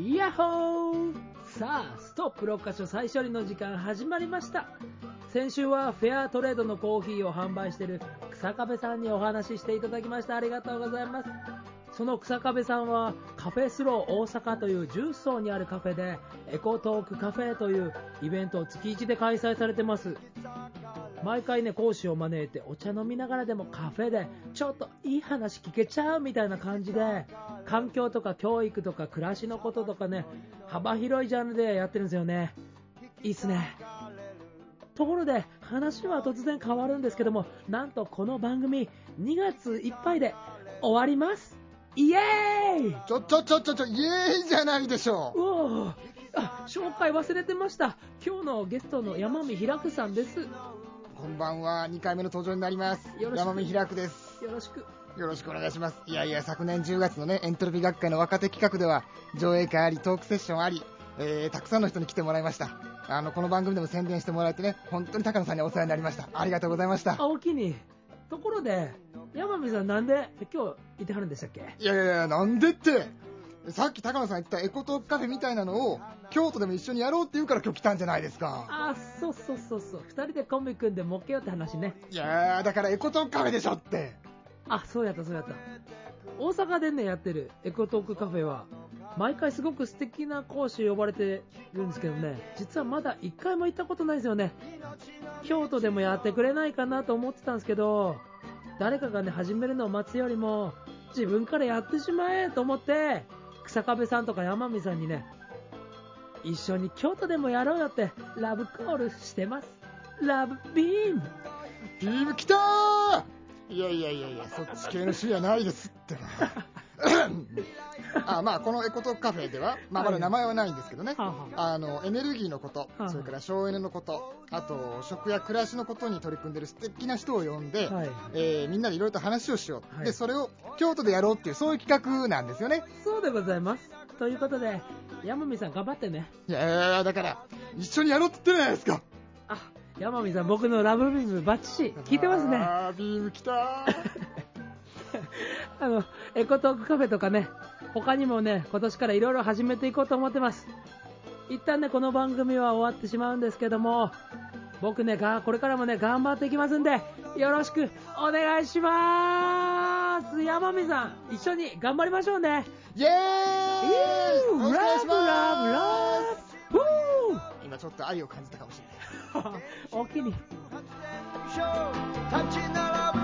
イヤッホー。さあ、ストップ6カ所再処理の時間始まりました。先週はフェアトレードのコーヒーを販売している草壁さんにお話ししていただきました。ありがとうございます。その草壁さんはカフェスロー大阪という10層にあるカフェでエコトークカフェというイベントを月1で開催されてます。毎回ね、講師を招いてお茶飲みながらでもカフェでちょっといい話聞けちゃうみたいな感じで、環境とか教育とか暮らしのこととかね、幅広いジャンルでやってるんですよね。いいっすね。ところで話は突然変わるんですけども、なんとこの番組2月いっぱいで終わります。イエーイ。 イエーイじゃないでしょう。 おー、紹介忘れてました。今日のゲストの山見ひらくさんです。 こんばんは、2回目の登場になります。山見ひらくです。 よろしくお願いします。いや、昨年10月のね、エントロピー学会の若手企画では上映会あり、トークセッションあり、たくさんの人に来てもらいました。この番組でも宣伝してもらえてね、本当に高野さんにお世話になりました。ありがとうございました。 おおきに。ところで山見さん、なんで今日いてはるんでしたっけ？ いやなんでって、さっき高野さん言ったエコトークカフェみたいなのを京都でも一緒にやろうって言うから今日来たんじゃないですか。 そう2人でコンビ組んで儲けようって話ね。 いやだからエコトークカフェでしょって。 そうやった。大阪でねやってるエコトークカフェは毎回すごく素敵な講師呼ばれてるんですけどね、実はまだ1回も行ったことないですよね。京都でもやってくれないかなと思ってたんですけど、誰かがね始めるのを待つよりも自分からやってしまえと思って、草壁さんとか山見さんにね、一緒に京都でもやろうよってラブコールしてます。ラブビーム。 ビーム来たー。いやそっち系の趣味はないですってこのエコトークカフェでは、まだ名前はないんですけどね、エネルギーのこと、それから省エネのこと、あと食や暮らしのことに取り組んでる素敵な人を呼んで、みんなでいろいろと話をしよう、でそれを京都でやろうっていう、そういう企画なんですよね。 そうでございます。ということで山見さん頑張ってね。 いやだから一緒にやろうって言ってるじゃないですか。 山見さん、僕のラブビームバッチリ聞いてますね。 ビーム来たエコトークカフェとかね、他にもね、今年からいろいろ始めていこうと思ってます。一旦ね、この番組は終わってしまうんですけども、僕ね、これからもね、頑張っていきますんで、よろしくお願いします。山見さん、一緒に頑張りましょうね。 イエーイ。 ラブ今ちょっと愛を感じたかもしれない。 おおきに。 立ち並ぶ